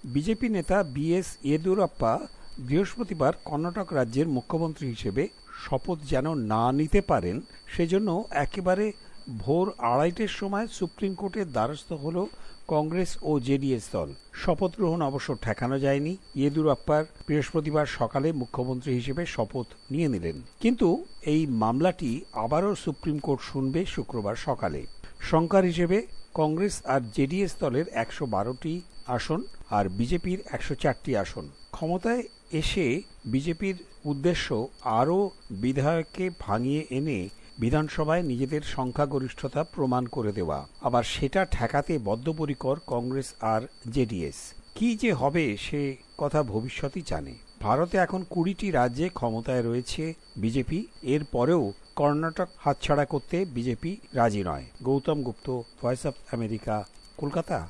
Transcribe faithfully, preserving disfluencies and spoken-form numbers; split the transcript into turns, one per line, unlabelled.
BJP নেতা B S Yediyurappa বৃহস্পতিবার কর্ণাটক রাজ্যের মুখ্যমন্ত্রী হিসেবে শপথ যেন না নিতে পারেন সেজন্য একেবারে ভোর আড়াইটের সময় সুপ্রিম কোর্টের দ্বারস্থ হল কংগ্রেস ও জেডিএস দল। শপথ গ্রহণ অবশ্য ঠেকানো যায়নি। ইয়েদুরাপ্পার বৃহস্পতিবার সকালে মুখ্যমন্ত্রী হিসেবে শপথ নিয়ে নিলেন, কিন্তু এই মামলাটি আবারও সুপ্রিম কোর্ট শুনবে শুক্রবার সকালে। সংখ্যার হিসেবে কংগ্রেস আর জেডিএস দলের একশো বারোটি আসন আর বিজেপির একশো চারটি আসন। ক্ষমতায় এসে বিজেপির উদ্দেশ্য আরও বিধায়ককে ভাঙিয়ে এনে বিধানসভায় নিজেদের সংখ্যাগরিষ্ঠতা প্রমাণ করে দেওয়া, আবার সেটা ঠেকাতে বদ্ধপরিকর কংগ্রেস আর জেডিএস। কি যে হবে সে কথা ভবিষ্যতই জানে। ভারতে এখন কুড়িটি রাজ্যে ক্ষমতায় রয়েছে বিজেপি, এর পরেও কর্ণাটক হাতছাড়া করতে বিজেপি রাজি নয়। Gautam Gupta, voice of America, Kolkata.